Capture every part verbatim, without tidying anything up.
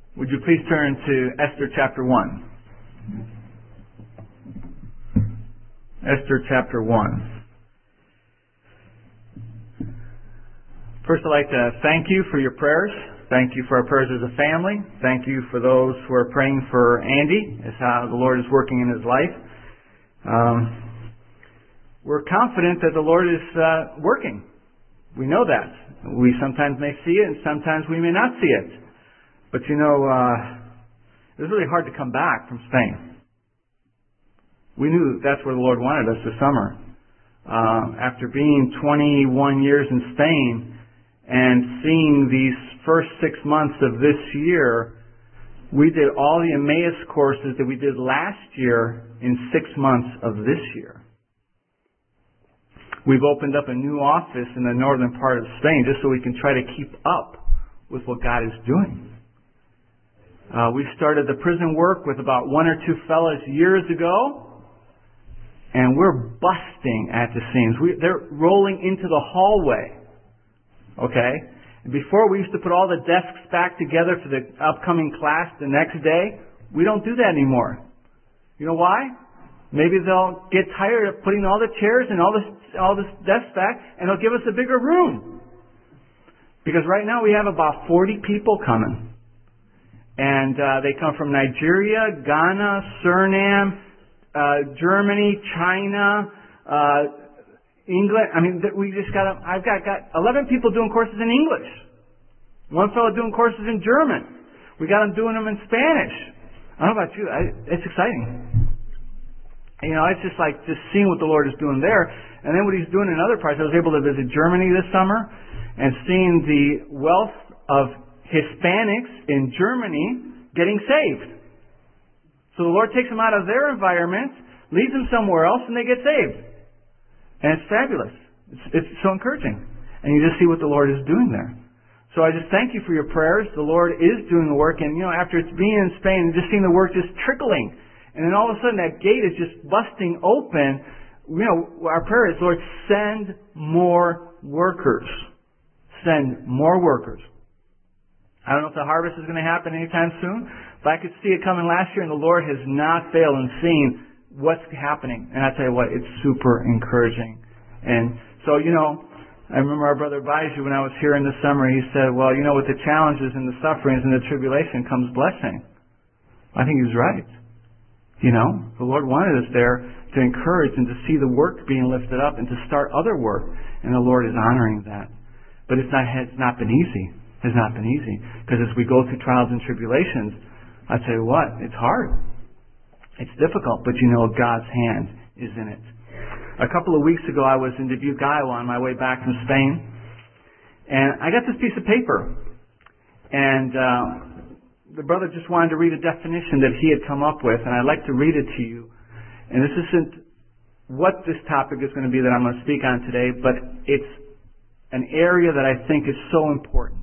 Would you please turn to Esther chapter one? Esther chapter one. First, I'd like to thank you for your prayers. Thank you for our prayers as a family. Thank you for those who are praying for Andy, as how the Lord is working in his life. Um, we're confident that the Lord is uh, working. We know that. We sometimes may see it, and sometimes we may not see it. But you know, uh, it was really hard to come back from Spain. We knew that's where the Lord wanted us this summer. Uh, after being twenty-one years in Spain and seeing these first six months of this year, we did all the Emmaus courses that we did last year in six months of this year. We've opened up a new office in the northern part of Spain just so we can try to keep up with what God is doing. Uh, we started the prison work with about one or two fellas years ago, and we're busting at the seams. We, they're rolling into the hallway. Okay? And before, we used to put all the desks back together for the upcoming class the next day. We don't do that anymore. You know why? Maybe they'll get tired of putting all the chairs and all this, all this desks back, and they'll give us a bigger room. Because right now we have about forty people coming. And uh, they come from Nigeria, Ghana, Suriname, uh, Germany, China, uh, England. I mean, we just got. A, I've got, got eleven people doing courses in English. One fellow doing courses in German. We got them doing them in Spanish. I don't know about you. I, it's exciting. You know, it's just like just seeing what the Lord is doing there, and then what He's doing in other parts. I was able to visit Germany this summer, and seeing the wealth of Hispanics in Germany getting saved. So the Lord takes them out of their environment, leads them somewhere else, and they get saved. And it's fabulous. It's, it's so encouraging. And you just see what the Lord is doing there. So I just thank you for your prayers. The Lord is doing the work. And, you know, after it's being in Spain and just seeing the work just trickling, and then all of a sudden that gate is just busting open, you know, our prayer is, Lord, send more workers. Send more workers. I don't know if the harvest is going to happen anytime soon, but I could see it coming last year, and the Lord has not failed in seeing what's happening. And I tell you what, it's super encouraging. And so, you know, I remember our brother Baiju, when I was here in the summer, he said, well, you know, with the challenges and the sufferings and the tribulation comes blessing. I think he was right. You know, the Lord wanted us there to encourage and to see the work being lifted up and to start other work, and the Lord is honoring that. But it's not, it's not been easy. Has not been easy. Because as we go through trials and tribulations, I tell you what, it's hard. It's difficult, but you know God's hand is in it. A couple of weeks ago, I was in Dubuque, Iowa on my way back from Spain, and I got this piece of paper. And uh, the brother just wanted to read a definition that he had come up with, and I'd like to read it to you. And this isn't what this topic is going to be that I'm going to speak on today, but it's an area that I think is so important.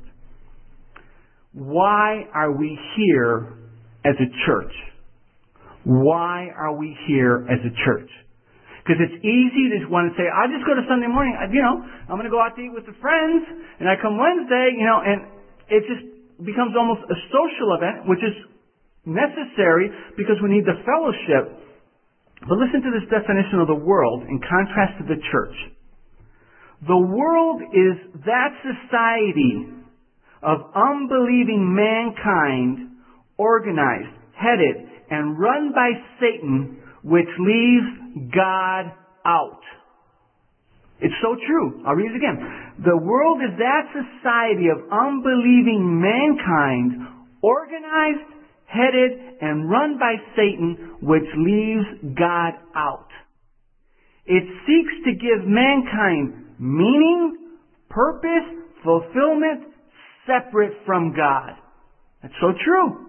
Why are we here as a church? Why are we here as a church? Because it's easy to want to say, I just go to Sunday morning, you know, I'm going to go out to eat with the friends, and I come Wednesday, you know, and it just becomes almost a social event, which is necessary because we need the fellowship. But listen to this definition of the world in contrast to the church. The world is that society of unbelieving mankind, organized, headed, and run by Satan, which leaves God out. It's so true. I'll read it again. The world is that society of unbelieving mankind, organized, headed, and run by Satan, which leaves God out. It seeks to give mankind meaning, purpose, fulfillment, separate from God. That's so true.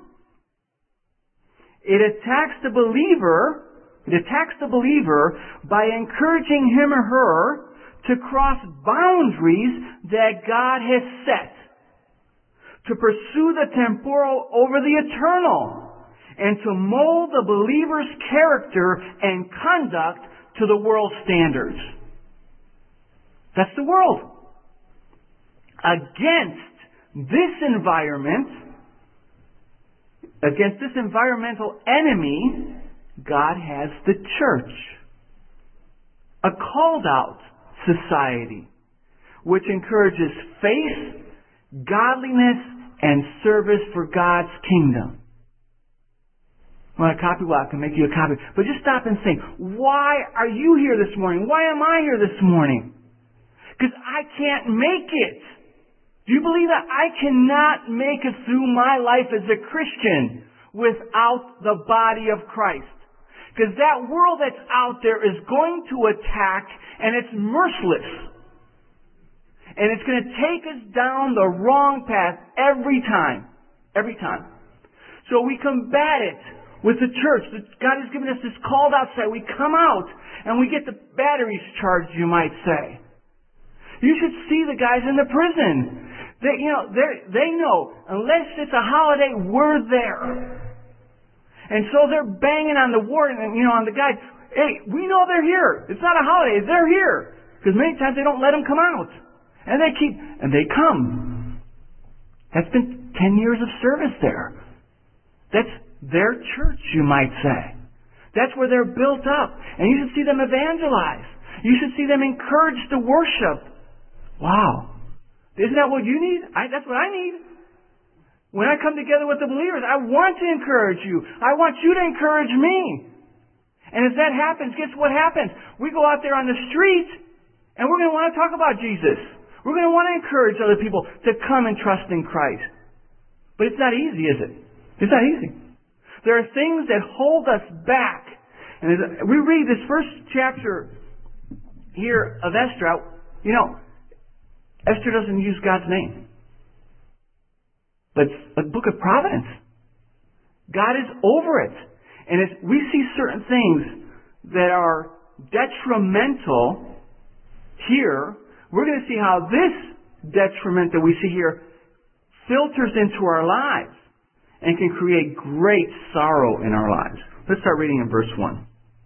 It attacks the believer, it attacks the believer by encouraging him or her to cross boundaries that God has set, to pursue the temporal over the eternal, and to mold the believer's character and conduct to the world's standards. That's the world. Against this environment, against this environmental enemy, God has the church, a called-out society, which encourages faith, godliness, and service for God's kingdom. Want a copy? Well, I can make you a copy. But just stop and think, why are you here this morning? Why am I here this morning? Because I can't make it. Do you believe that I cannot make it through my life as a Christian without the body of Christ? Because that world that's out there is going to attack, and it's merciless. And it's going to take us down the wrong path every time. Every time. So we combat it with the church. God has given us this called out side. We come out and we get the batteries charged, you might say. You should see the guys in the prison. They, you know, they they know unless it's a holiday, we're there. And so they're banging on the warden and, you know, on the guys. Hey, we know they're here. It's not a holiday. They're here. Because many times they don't let them come out. And they keep, and they come. That's been ten years of service there. That's their church, you might say. That's where they're built up. And you should see them evangelize. You should see them encouraged to worship. Wow. Isn't that what you need? I, that's what I need. When I come together with the believers, I want to encourage you. I want you to encourage me. And as that happens, guess what happens? We go out there on the street, and we're going to want to talk about Jesus. We're going to want to encourage other people to come and trust in Christ. But it's not easy, is it? It's not easy. There are things that hold us back. And as we read this first chapter here of Esther, you know, Esther doesn't use God's name. But it's a book of providence. God is over it. And as we see certain things that are detrimental here, we're going to see how this detriment that we see here filters into our lives and can create great sorrow in our lives. Let's start reading in verse one.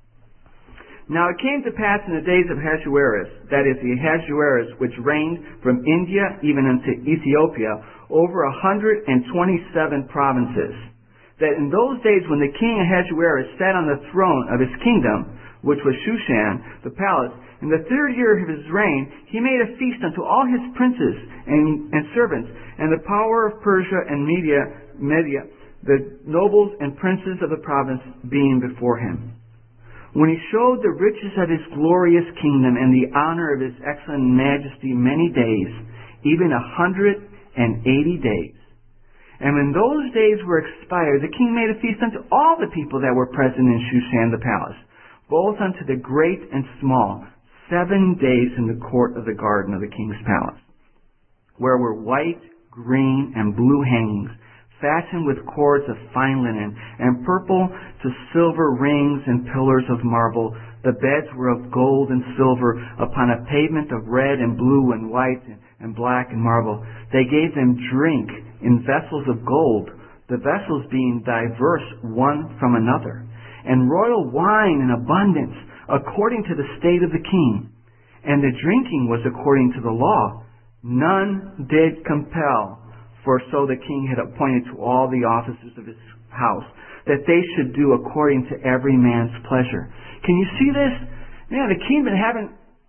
Now it came to pass in the days of Ahasuerus, that is the Ahasuerus which reigned from India even unto Ethiopia, over a hundred and twenty-seven provinces, that in those days when the king Ahasuerus sat on the throne of his kingdom, which was Shushan, the palace, in the third year of his reign, he made a feast unto all his princes and, and servants, and the power of Persia and Media, Media, the nobles and princes of the province being before him. When he showed the riches of his glorious kingdom and the honor of his excellent majesty many days, even a hundred and eighty days. And when those days were expired, the king made a feast unto all the people that were present in Shushan the palace, both unto the great and small, seven days in the court of the garden of the king's palace, where were white, green, and blue hangings, fastened with cords of fine linen, and purple to silver rings and pillars of marble. The beds were of gold and silver, upon a pavement of red and blue and white and black and marble. They gave them drink in vessels of gold, the vessels being diverse one from another, and royal wine in abundance, according to the state of the king. And the drinking was according to the law. None did compel, for so the king had appointed to all the officers of his house, that they should do according to every man's pleasure. Can you see this? Man, the king been having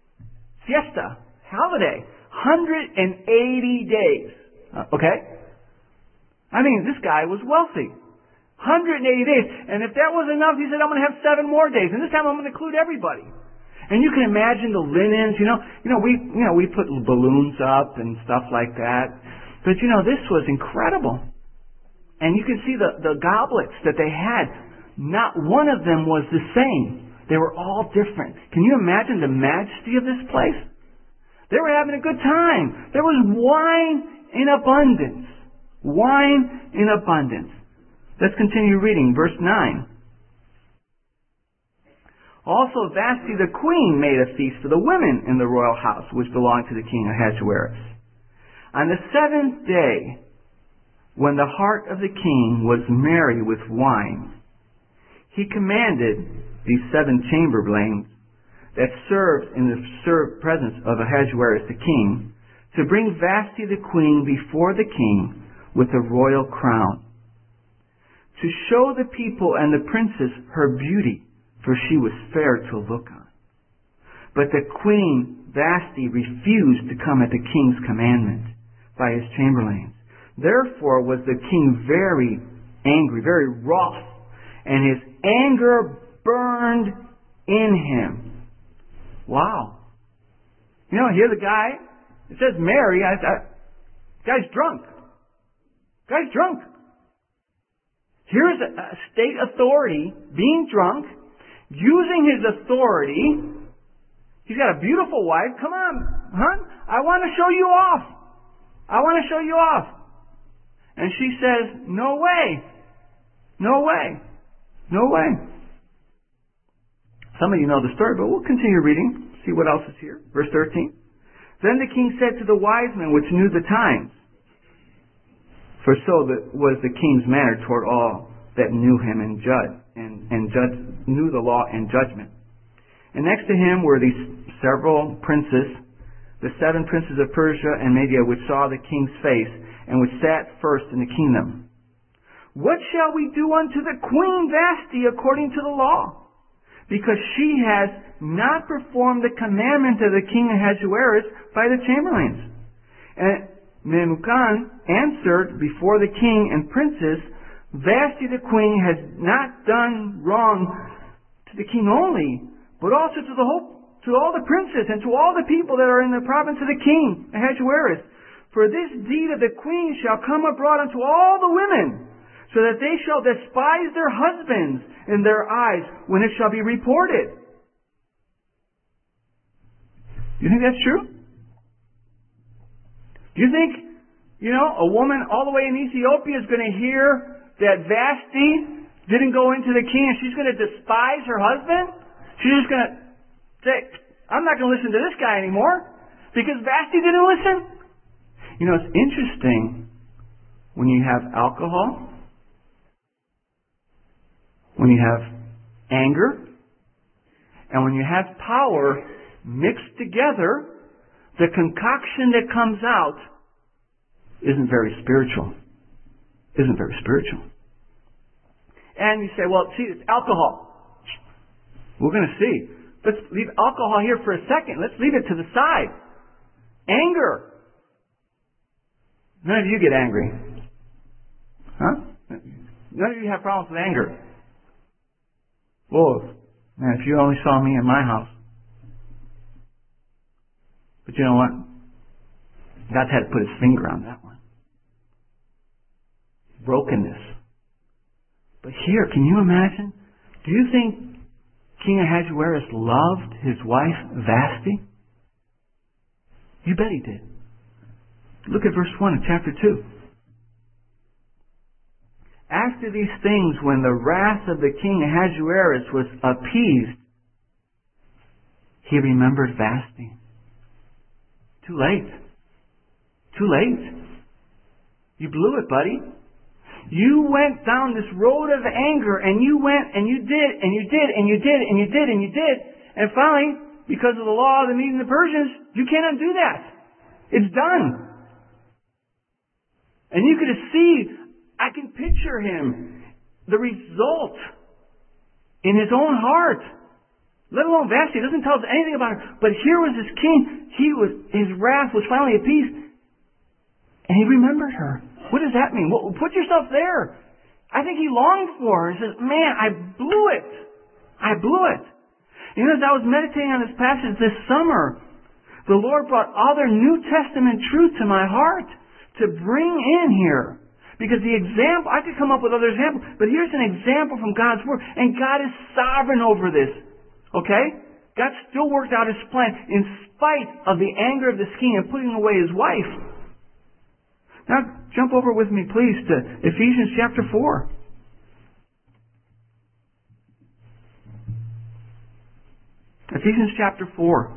siesta, holiday, one hundred eighty days. Uh, okay? I mean, this guy was wealthy. one hundred eighty days. And if that was enough, he said, I'm going to have seven more days. And this time I'm going to include everybody. And you can imagine the linens, you know, you know, we, you know, we put balloons up and stuff like that. But you know, this was incredible. And you can see the, the goblets that they had. Not one of them was the same. They were all different. Can you imagine the majesty of this place? They were having a good time. There was wine in abundance. Wine in abundance. Let's continue reading. Verse nine. Also Vashti the queen made a feast for the women in the royal house, which belonged to the king Ahasuerus. On the seventh day, when the heart of the king was merry with wine, he commanded these seven chamberlains that served in the served presence of Ahasuerus the king to bring Vashti the queen before the king with a royal crown. to show the people and the princess her beauty, for she was fair to look on. But the queen Vashti refused to come at the king's commandment by his chamberlains. Therefore was the king very angry, very wroth, and his anger burned in him. Wow. You know, here's a guy, it says Mary, I, I, guy's drunk. Guy's drunk. Here's a, a state authority being drunk, using his authority. He's got a beautiful wife. Come on, hon, I want to show you off. I want to show you off. And she says, no way. No way. No way. Some of you know the story, but we'll continue reading. See what else is here. Verse thirteen. Then the king said to the wise men which knew the times, for so was the king's manner toward all that knew him and judged, and, and judged, knew the law and judgment. And next to him were these several princes, the seven princes of Persia and Media, which saw the king's face, and which sat first in the kingdom. What shall we do unto the queen Vashti according to the law? Because she has not performed the commandment of the king Ahasuerus by the chamberlains. And Memucan answered before the king and princes, Vashti the queen has not done wrong to the king only, but also to the whole, to all the princes and to all the people that are in the province of the king Ahasuerus. For this deed of the queen shall come abroad unto all the women, so that they shall despise their husbands in their eyes when it shall be reported. Do you think that's true? Do you think, you know, a woman all the way in Ethiopia is going to hear that Vashti didn't go into the king and she's going to despise her husband? She's just going to say, I'm not going to listen to this guy anymore because Vashti didn't listen? You know, it's interesting when you have alcohol, when you have anger, and when you have power mixed together, the concoction that comes out isn't very spiritual. Isn't very spiritual. And you say, well, see, it's alcohol. We're going to see. Let's leave alcohol here for a second. Let's leave it to the side. Anger. None of you get angry. Huh? None of you have problems with anger. Whoa. Man, if you only saw me in my house. But you know what? God's had to put his finger on that one. Brokenness. But here, can you imagine? Do you think King Ahasuerus loved his wife Vashti? You bet he did. Look at verse one of chapter two. After these things, when the wrath of the king Ahasuerus was appeased, he remembered Vashti. Too late. Too late. You blew it, buddy. You went down this road of anger, and you went, and you did, and you did, and you did, and you did, and you did, and finally, because of the law of the Medes and the Persians, you can't undo that. It's done. And you could see, I can picture him, the result in his own heart. Let alone Vashti, it doesn't tell us anything about her. But here was this king, he was, his wrath was finally appeased, and he remembered her. What does that mean? Well, put yourself there. I think he longed for her. He says, man, I blew it. I blew it. You know, as I was meditating on this passage this summer, the Lord brought other New Testament truth to my heart to bring in here. Because the example, I could come up with other examples, but here's an example from God's Word. And God is sovereign over this. Okay? God still worked out his plan in spite of the anger of this king and putting away his wife. Now, jump over with me, please, to Ephesians chapter four. Ephesians chapter four.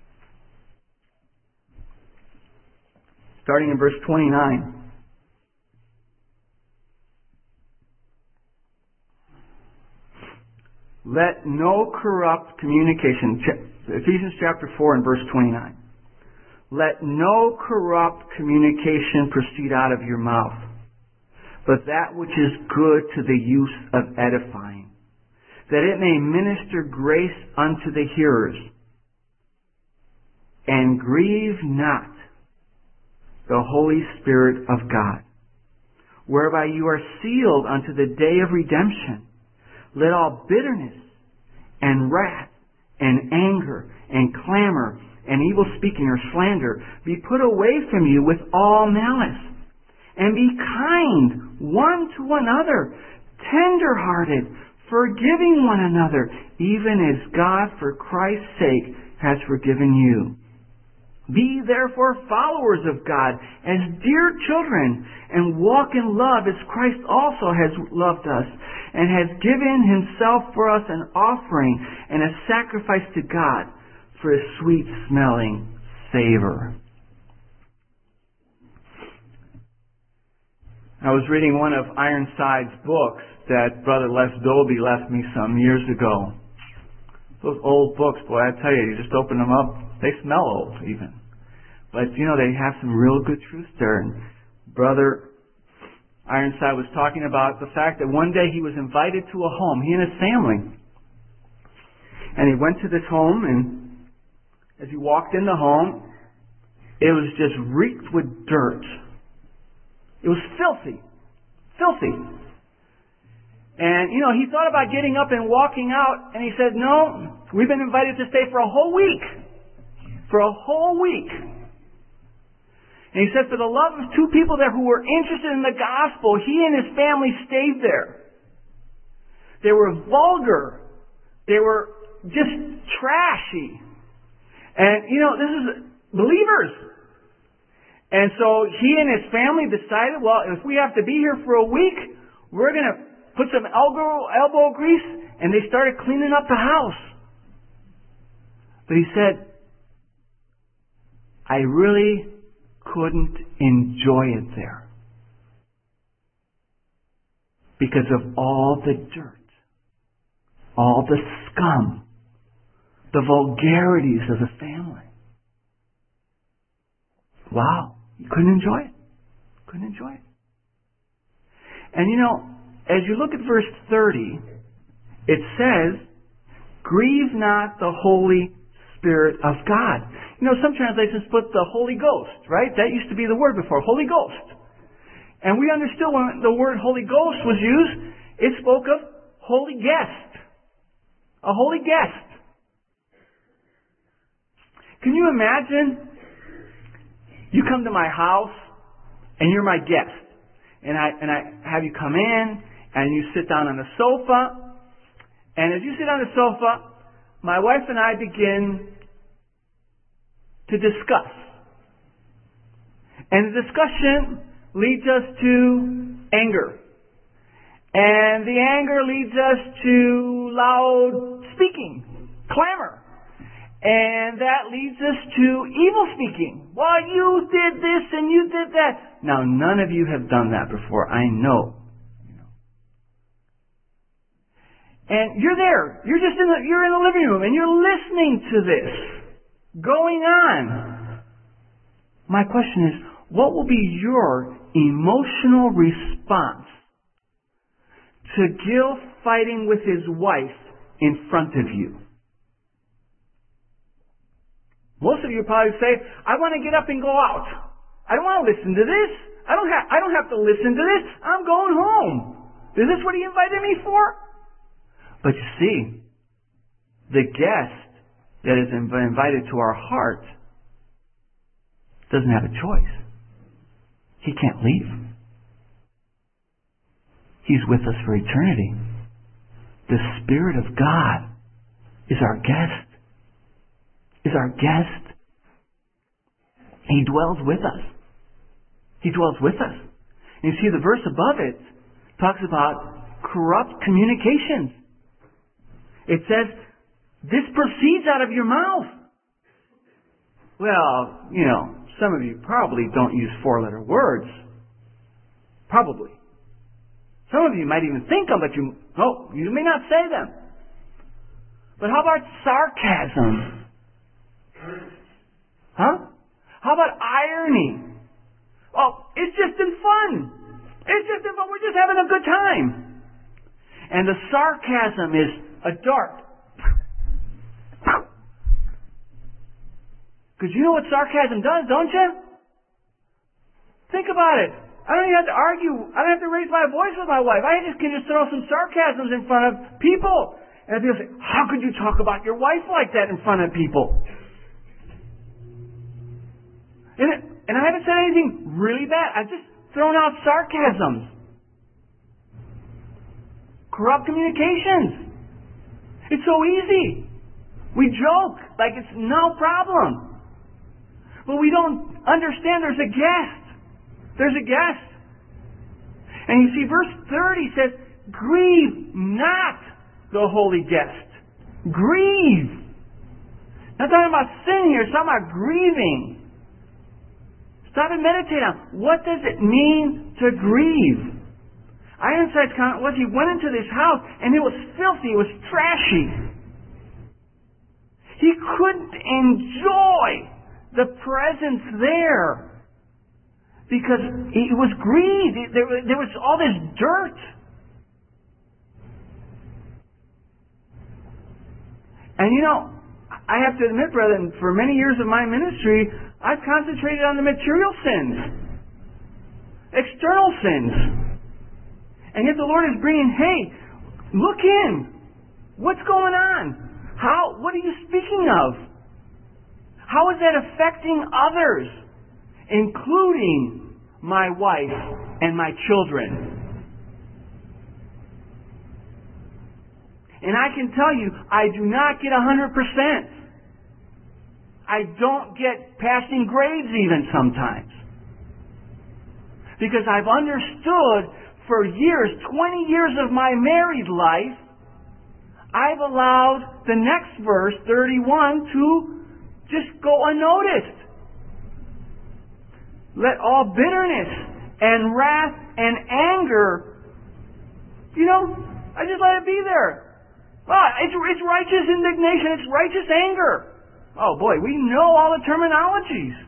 Starting in verse twenty-nine. Let no corrupt communication, Ephesians chapter four and verse twenty-nine. Let no corrupt communication proceed out of your mouth, but that which is good to the use of edifying, that it may minister grace unto the hearers. And grieve not the Holy Spirit of God, whereby you are sealed unto the day of redemption. Let all bitterness and wrath and anger and clamor and evil speaking or slander be put away from you with all malice. And be kind one to another, tender-hearted, forgiving one another, even as God for Christ's sake has forgiven you. Be therefore followers of God as dear children, and walk in love as Christ also has loved us, and has given himself for us an offering and a sacrifice to God for a sweet-smelling savor. I was reading one of Ironside's books that Brother Les Dolby left me some years ago. Those old books, boy, I tell you, you just open them up, they smell old even. But, you know, they have some real good truths there. And Brother Ironside was talking about the fact that one day he was invited to a home, he and his family. And he went to this home, and as he walked in the home, it was just reeked with dirt. It was filthy. Filthy. And, you know, he thought about getting up and walking out, and he said, no, we've been invited to stay for a whole week. For a whole week. And he said, for the love of two people there who were interested in the gospel, he and his family stayed there. They were vulgar. They were just trashy. And, you know, this is believers. And so he and his family decided, well, if we have to be here for a week, we're going to put some elbow, elbow grease, and they started cleaning up the house. But he said, I really couldn't enjoy it there because of all the dirt, all the scum, the vulgarities of the family. Wow. You couldn't enjoy it. Couldn't enjoy it. And you know, as you look at verse thirty, it says, grieve not the Holy Spirit of God. You know, some translations put the Holy Ghost, right? That used to be the word before, Holy Ghost. And we understood when the word Holy Ghost was used, it spoke of holy guest. A holy guest. Can you imagine? You come to my house, and you're my guest. And I, and I have you come in, and you sit down on the sofa. And as you sit on the sofa, my wife and I begin to discuss. And the discussion leads us to anger. And the anger leads us to loud speaking, clamor. And that leads us to evil speaking. Well, you did this and you did that. Now, none of you have done that before. I know. And you're there. You're just in the, you're in the living room and you're listening to this going on. My question is, what will be your emotional response to Gil fighting with his wife in front of you? Most of you probably say, I want to get up and go out. I don't want to listen to this. I don't have, I don't have to listen to this. I'm going home. Is this what he invited me for? But you see, the guest that is invited to our heart doesn't have a choice. He can't leave. He's with us for eternity. The Spirit of God is our guest. Is our guest. He dwells with us. He dwells with us. And you see the verse above it talks about corrupt communications. It says, this proceeds out of your mouth. Well, you know, some of you probably don't use four-letter words. Probably. Some of you might even think them, but you, oh, you may not say them. But how about sarcasm? Huh? How about irony? Oh, it's just in fun. It's just in fun. We're just having a good time. And the sarcasm is a dart. Because you know what sarcasm does, don't you? Think about it. I don't even have to argue. I don't have to raise my voice with my wife. I just can just throw some sarcasms in front of people. And people say, how could you talk about your wife like that in front of people? And, it, and I haven't said anything really bad. I've just thrown out sarcasms. Corrupt communications. It's so easy. We joke like it's no problem. But we don't understand there's a guest. There's a guest. And you see, verse thirty says, grieve not the holy guest. Grieve. Not talking about sin here, it's talking about grieving. Stop and meditate on what does it mean to grieve. Ironside's comment was he went into this house and it was filthy, it was trashy. He couldn't enjoy the presence there because it was grieved. There, there was all this dirt. And you know, I have to admit, brethren, for many years of my ministry, I've concentrated on the material sins, external sins. And yet the Lord is bringing, hey, look in. What's going on? How? What are you speaking of? How is that affecting others, including my wife and my children? And I can tell you, I do not get one hundred percent. I don't get passing grades even sometimes. Because I've understood for years, twenty years of my married life, I've allowed the next verse, thirty-one, to just go unnoticed. Let all bitterness and wrath and anger, you know, I just let it be there. Well, it's, it's righteous indignation, it's righteous anger. Oh boy, we know all the terminologies.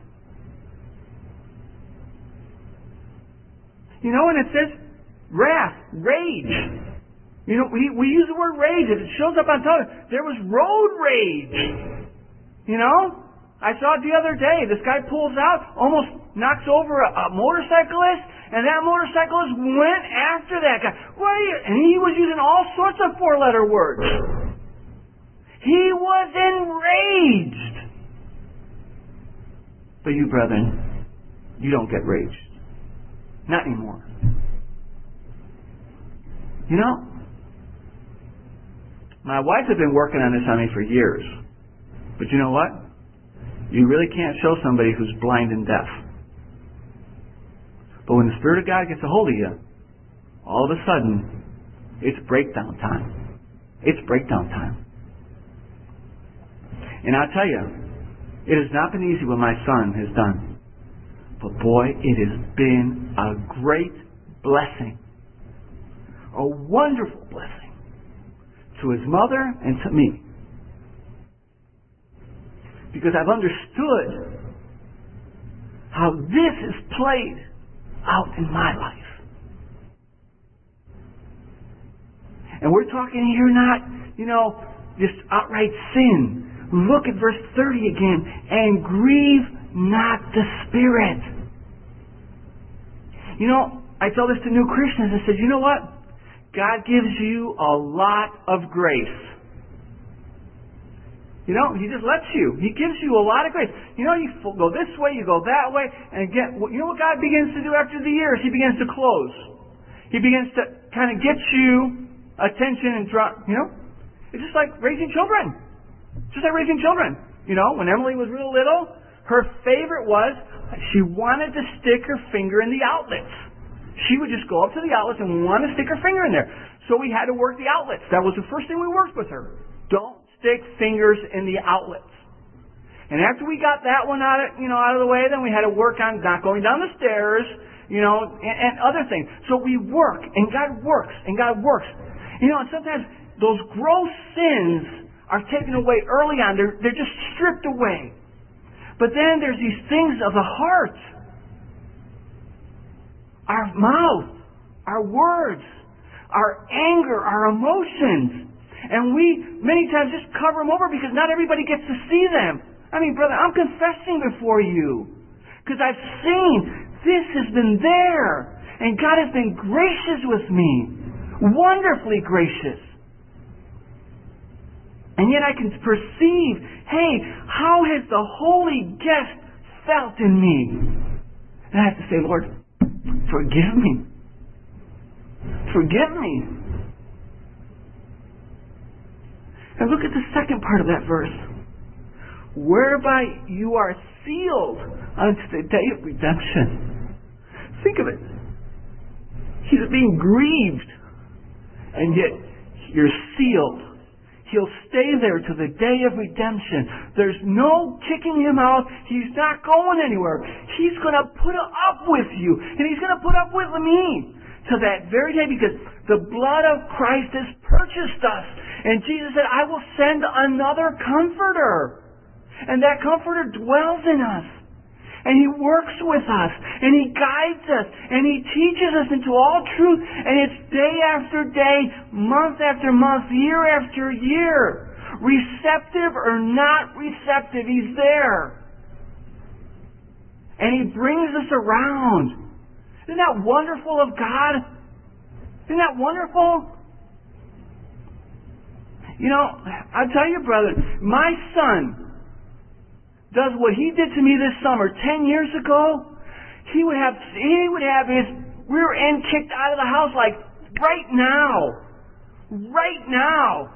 You know, and it says wrath, rage. You know, we, we use the word rage. It shows up on top. There was road rage. You know? I saw it the other day. This guy pulls out, almost knocks over a, a motorcyclist, and that motorcyclist went after that guy. What are you? And he was using all sorts of four-letter words. He was enraged. But you, brethren, you don't get raged. Not anymore. You know, my wife has been working on this on me for years. But you know what? You really can't show somebody who's blind and deaf. But when the Spirit of God gets a hold of you, all of a sudden, it's breakdown time. It's breakdown time. And I'll tell you, it has not been easy what my son has done. But boy, it has been a great blessing. A wonderful blessing to his mother and to me. Because I've understood how this is played out in my life. And we're talking here not, you know, just outright sin. Look at verse thirty again. And grieve not the Spirit. You know, I tell this to new Christians. I said, you know what? God gives you a lot of grace. You know, He just lets you. He gives you a lot of grace. You know, you go this way, you go that way, and get, you know what God begins to do after the years? He begins to close. He begins to kind of get you attention and draw, you know? It's just like raising children. Just like raising children. You know, when Emily was real little, her favorite was, she wanted to stick her finger in the outlets. She would just go up to the outlets and want to stick her finger in there. So we had to work the outlets. That was the first thing we worked with her. Don't stick fingers in the outlets. And after we got that one out of, you know, out of the way, then we had to work on not going down the stairs, you know, and, and other things. So we work, and God works, and God works. You know, and sometimes those gross sins are taken away early on. They're, they're just stripped away. But then there's these things of the heart. Our mouth, our words, our anger, our emotions. And we, many times, just cover them over because not everybody gets to see them. I mean, brother, I'm confessing before you. Because I've seen this has been there. And God has been gracious with me. Wonderfully gracious. And yet I can perceive, hey, how has the Holy Guest felt in me? And I have to say, Lord, forgive me. Forgive me. And look at the second part of that verse. Whereby you are sealed unto the day of redemption. Think of it. He's being grieved. And yet, you're sealed. He'll stay there to the day of redemption. There's no kicking him out. He's not going anywhere. He's going to put up with you. And He's going to put up with me to that very day, because the blood of Christ has purchased us. And Jesus said, I will send another Comforter. And that Comforter dwells in us. And He works with us. And He guides us. And He teaches us into all truth. And it's day after day, month after month, year after year. Receptive or not receptive, He's there. And He brings us around. Isn't that wonderful of God? Isn't that wonderful? You know, I'll tell you, brother, my son does what he did to me this summer ten years ago. He would have he would have his rear end kicked out of the house like right now. Right now.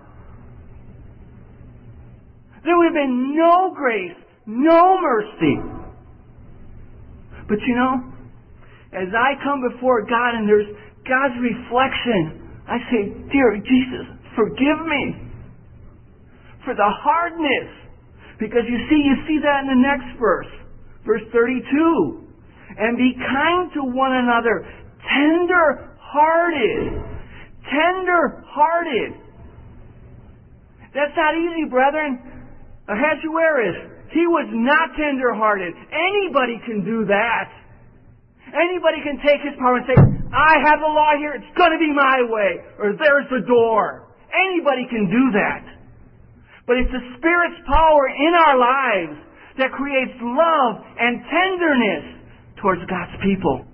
There would have been no grace, no mercy. But you know, as I come before God and there's God's reflection, I say, dear Jesus, forgive me for the hardness. Because you see, you see that in the next verse. Verse thirty-two. And be kind to one another, tender-hearted. Tender-hearted. That's not easy, brethren. Ahasuerus, he was not tender-hearted. Anybody can do that. Anybody can take his power and say, I have the law here, it's going to be my way. Or there's the door. Anybody can do that. But it's the Spirit's power in our lives that creates love and tenderness towards God's people.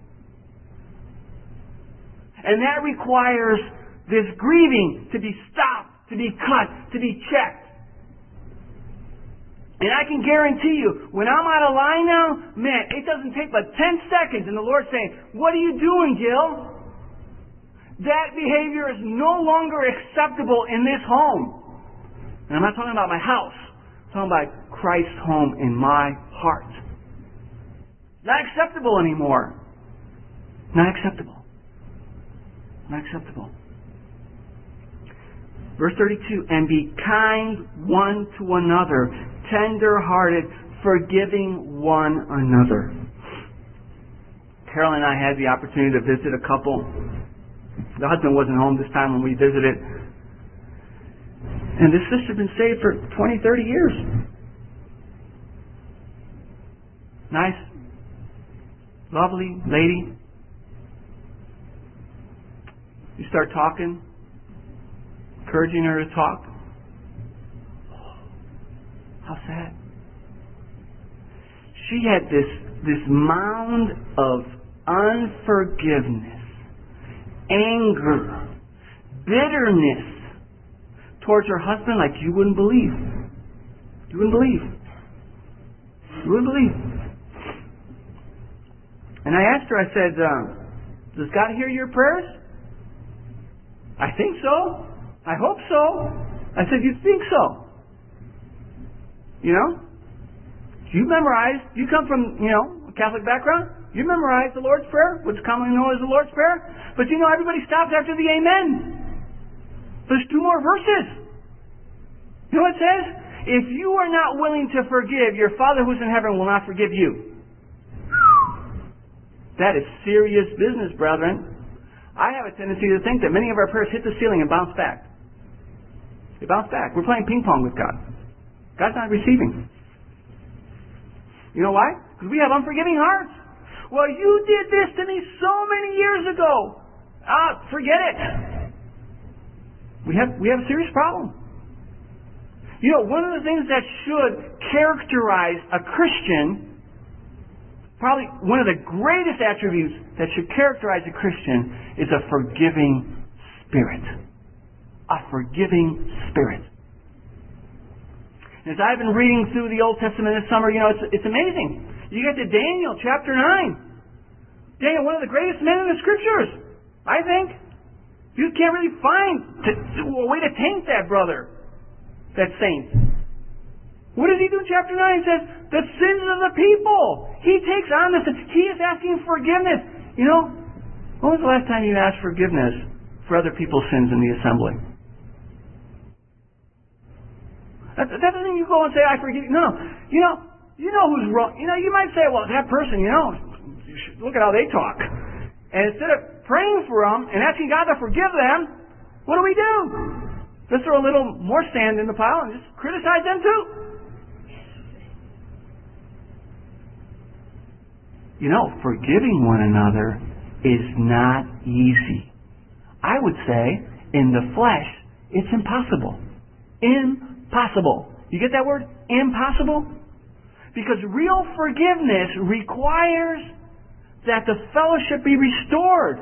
And that requires this grieving to be stopped, to be cut, to be checked. And I can guarantee you, when I'm out of line now, man, it doesn't take but ten seconds and the Lord's saying, what are you doing, Gil? That behavior is no longer acceptable in this home. And I'm not talking about my house. I'm talking about Christ's home in my heart. Not acceptable anymore. Not acceptable. Not acceptable. Verse thirty-two, and be kind one to another, tender-hearted, forgiving one another. Carol and I had the opportunity to visit a couple. The husband wasn't home this time when we visited. And this sister had been saved for twenty, thirty years. Nice, lovely lady. You start talking, encouraging her to talk. How sad. She had this, this mound of unforgiveness, anger, bitterness towards her husband like you wouldn't believe. You wouldn't believe. You wouldn't believe. And I asked her, I said, uh, does God hear your prayers? I think so. I hope so. I said, you think so? You know? You memorize, you come from, you know, a Catholic background. You memorize the Lord's Prayer, which is commonly known as the Lord's Prayer. But you know, everybody stops after the Amen. There's two more verses. You know what it says? If you are not willing to forgive, your Father who's in heaven will not forgive you. That is serious business, brethren. I have a tendency to think that many of our prayers hit the ceiling and bounce back. They bounce back. We're playing ping pong with God. God's not receiving. You know why? Because we have unforgiving hearts. Well, you did this to me so many years ago. ah, forget it. We have, we have a serious problem. You know, one of the things that should characterize a Christian, probably one of the greatest attributes that should characterize a Christian, is a forgiving spirit. A forgiving spirit. As I've been reading through the Old Testament this summer, you know, it's, it's amazing. You get to Daniel chapter nine. Daniel, one of the greatest men in the Scriptures, I think. You can't really find to, to, a way to taint that brother, that saint. What does he do in chapter nine? He says, the sins of the people. He takes on this. He is asking forgiveness. You know, when was the last time you asked forgiveness for other people's sins in the assembly? That, that doesn't mean you go and say, I forgive you. No. You know, you know who's wrong. You know, you might say, well, that person, you know, you should look at how they talk. And instead of praying for them and asking God to forgive them, what do we do? Let's throw a little more sand in the pile and just criticize them too. You know, forgiving one another is not easy. I would say, in the flesh, it's impossible. Impossible. You get that word? Impossible? Because real forgiveness requires that the fellowship be restored.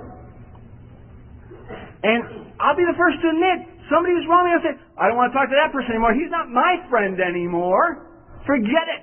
And I'll be the first to admit, somebody who's wrong me, I'll say, I don't want to talk to that person anymore. He's not my friend anymore. Forget it.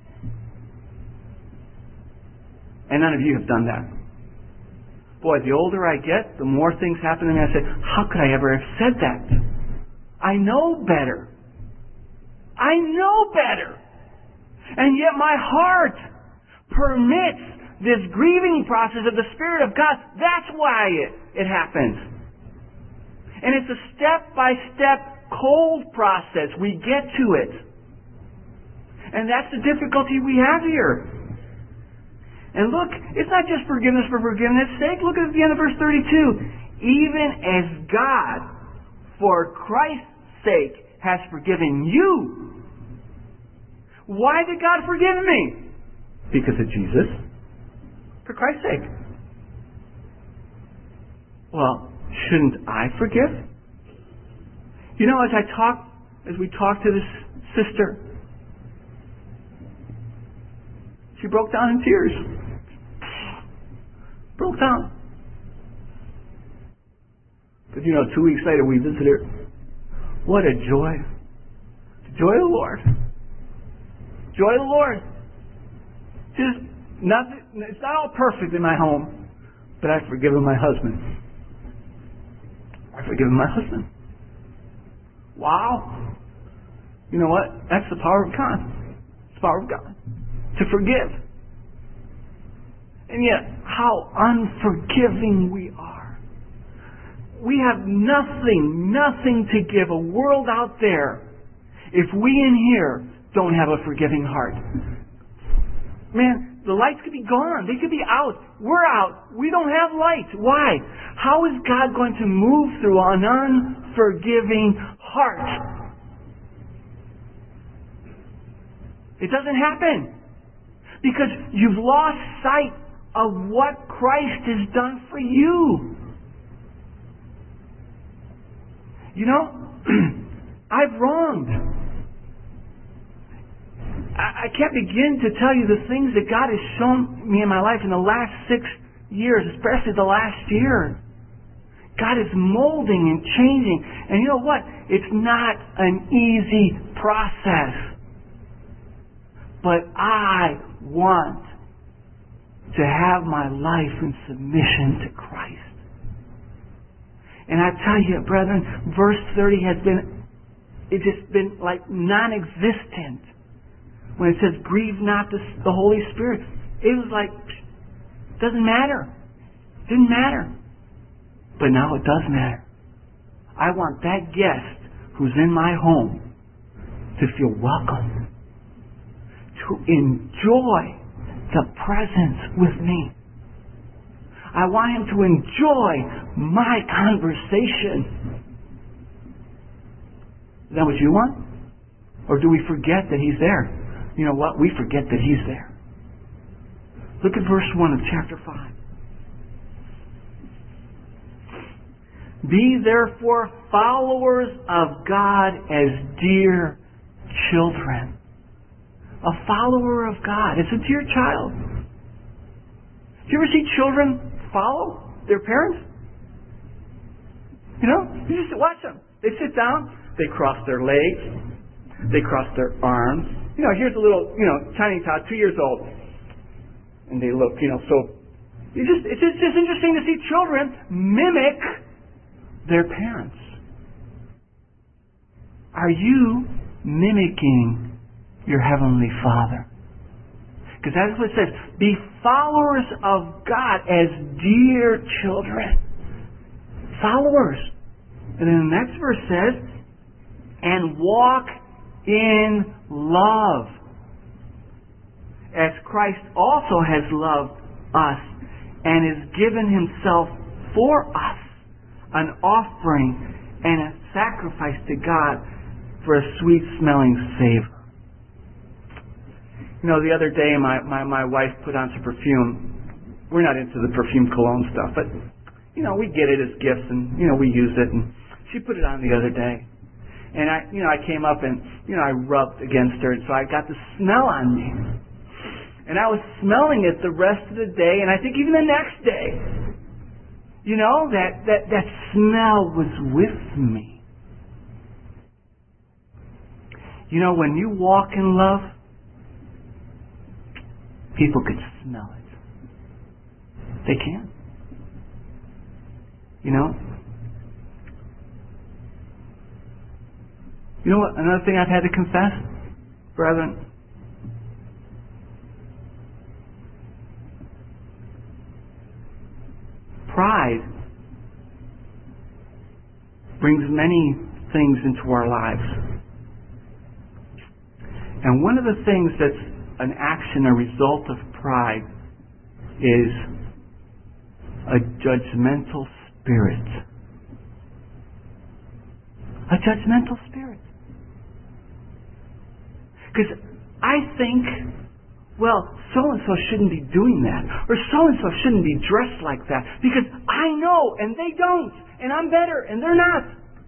And none of you have done that. Boy, the older I get, the more things happen to me. I say, how could I ever have said that? I know better. I know better. And yet my heart permits this grieving process of the Spirit of God. That's why it, it happens. And it's a step-by-step cold process. We get to it. And that's the difficulty we have here. And look, it's not just forgiveness for forgiveness' sake. Look at the end of verse thirty-two. Even as God, for Christ's sake, has forgiven you. Why did God forgive me? Because of Jesus. For Christ's sake. Well, shouldn't I forgive? You know, as I talk, as we talk to this sister, she broke down in tears. Broke down. But you know, two weeks later we visited her. What a joy. The joy of the Lord. Joy of the Lord. Just nothing, it's not all perfect in my home, but I've forgiven my husband. I've forgiven my husband. Wow. You know what? That's the power of God. It's the power of God. To forgive. And yet, how unforgiving we are. We have nothing, nothing to give a world out there if we in here don't have a forgiving heart. Man, the lights could be gone. They could be out. We're out. We don't have light. Why? How is God going to move through an unforgiving heart? It doesn't happen. Because you've lost sight of what Christ has done for you. You know, I've wronged. I can't begin to tell you the things that God has shown me in my life in the last six years, especially the last year. God is molding and changing. And you know what? It's not an easy process. But I want to have my life in submission to Christ. And I tell you, brethren, verse thirty has been, it's just been like non-existent. When it says, grieve not the, the Holy Spirit, it was like, doesn't matter. Didn't matter. But now it does matter. I want that guest who's in my home to feel welcome, to enjoy the presence with me. I want him to enjoy my conversation. Is that what you want? Or do we forget that he's there? You know what? We forget that he's there. Look at verse one of chapter five. Be therefore followers of God as dear children. A follower of God. It's a dear child. Do you ever see children follow their parents? You know? You just watch them. They sit down. They cross their legs. They cross their arms. You know, here's a little, you know, tiny tot, two years old. And they look, you know, so... You just, it's just, just interesting to see children mimic their parents. Are you mimicking your Heavenly Father? Because that's what it says. Be followers of God as dear children. Followers. And then the next verse says, and walk in love, as Christ also has loved us and has given Himself for us, an offering and a sacrifice to God for a sweet-smelling savor. You know, the other day my, my, my wife put on some perfume. We're not into the perfume cologne stuff, but, you know, we get it as gifts and, you know, we use it. And she put it on the other day. And I, you know, I came up and, you know, I rubbed against her, and so I got the smell on me. And I was smelling it the rest of the day, and I think even the next day. You know, that, that, that smell was with me. You know, when you walk in love, people can smell it. They can. You know? You know what? Another thing I've had to confess, brethren. Pride brings many things into our lives. And one of the things that's an action, a result of pride, is a judgmental spirit. A judgmental spirit. Because I think, well, so-and-so shouldn't be doing that. Or so-and-so shouldn't be dressed like that. Because I know, and they don't. And I'm better, and they're not.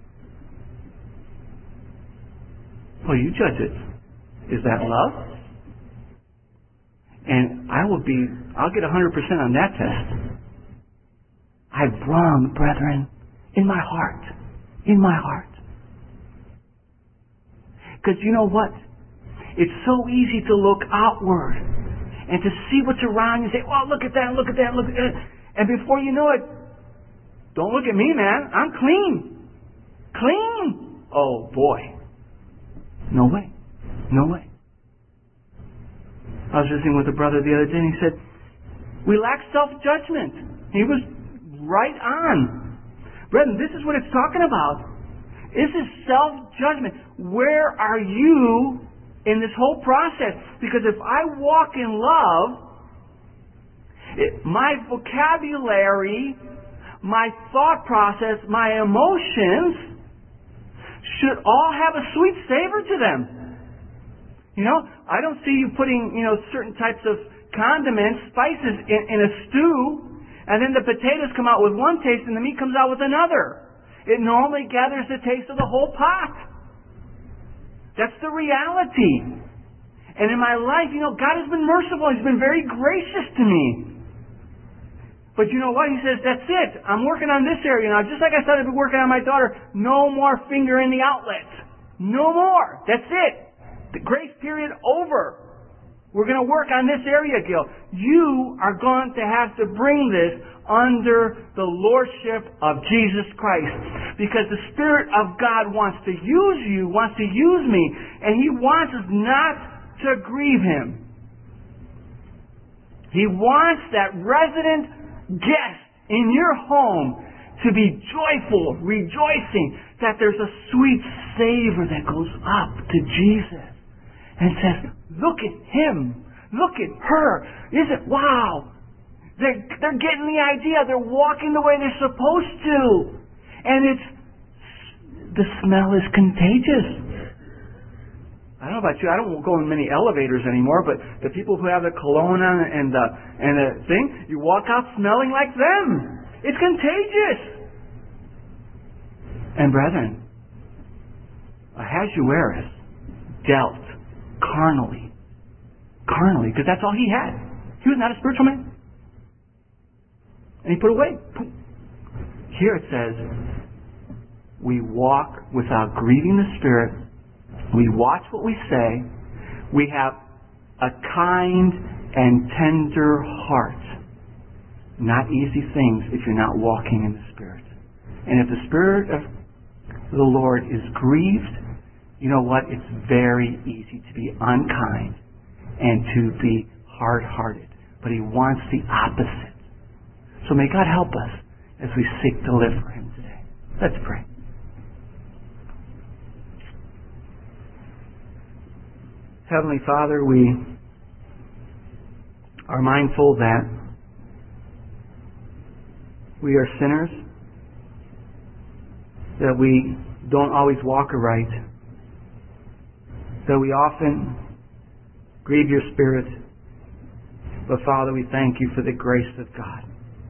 Well, you judge it. Is that love? And I will be, I'll get one hundred percent on that test. I've wronged, brethren, in my heart. In my heart. Because you know what? It's so easy to look outward and to see what's around you and say, oh, look at that, look at that, look at that. And before you know it, don't look at me, man. I'm clean. Clean. Oh, boy. No way. No way. I was visiting with a brother the other day and he said, we lack self-judgment. He was right on. Brethren, this is what it's talking about. This is self-judgment. Where are you in this whole process? Because if I walk in love, it, my vocabulary, my thought process, my emotions should all have a sweet savor to them. You know, I don't see you putting, you know, certain types of condiments, spices in, in a stew, and then the potatoes come out with one taste and the meat comes out with another. It normally gathers the taste of the whole pot. That's the reality. And in my life, you know, God has been merciful. He's been very gracious to me. But you know what? He says, that's it. I'm working on this area now. Just like I started working on my daughter, no more finger in the outlet. No more. That's it. The grace period over. We're going to work on this area, Gil. You are going to have to bring this under the lordship of Jesus Christ. Because the Spirit of God wants to use you, wants to use me, and He wants us not to grieve Him. He wants that resident guest in your home to be joyful, rejoicing, that there's a sweet savor that goes up to Jesus and says, look at him, look at her. Is it, wow, they're, they're getting the idea, they're walking the way they're supposed to. And it's, the smell is contagious. I don't know about you, I don't go in many elevators anymore, but the people who have the cologne on and the, and the thing, you walk out smelling like them. It's contagious. And brethren, Ahasuerus dealt carnally. Carnally, because that's all he had. He was not a spiritual man. And he put away. Here it says, we walk without grieving the Spirit. We watch what we say. We have a kind and tender heart. Not easy things if you're not walking in the Spirit. And if the Spirit of the Lord is grieved, you know what? It's very easy to be unkind and to be hard-hearted. But He wants the opposite. So may God help us as we seek to live for Him today. Let's pray. Heavenly Father, we are mindful that we are sinners, that we don't always walk aright, that we often grieve Your Spirit. But Father, we thank You for the grace of God.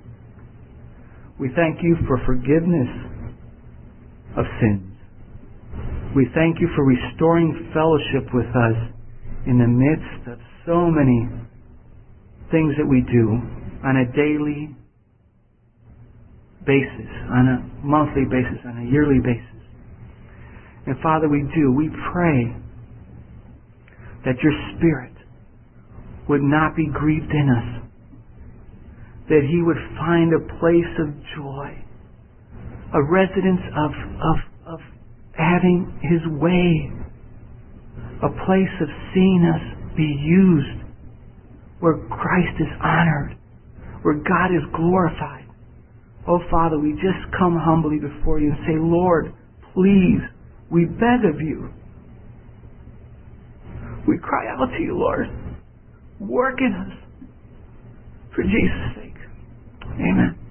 We thank You for forgiveness of sins. We thank You for restoring fellowship with us in the midst of so many things that we do on a daily basis, on a monthly basis, on a yearly basis. And Father, we do. We pray that Your Spirit would not be grieved in us, that He would find a place of joy, a residence of, of, of having His way, a place of seeing us be used, where Christ is honored, where God is glorified. Oh, Father, we just come humbly before You and say, Lord, please, we beg of You. We cry out to You, Lord. Work in us. For Jesus' sake. Amen.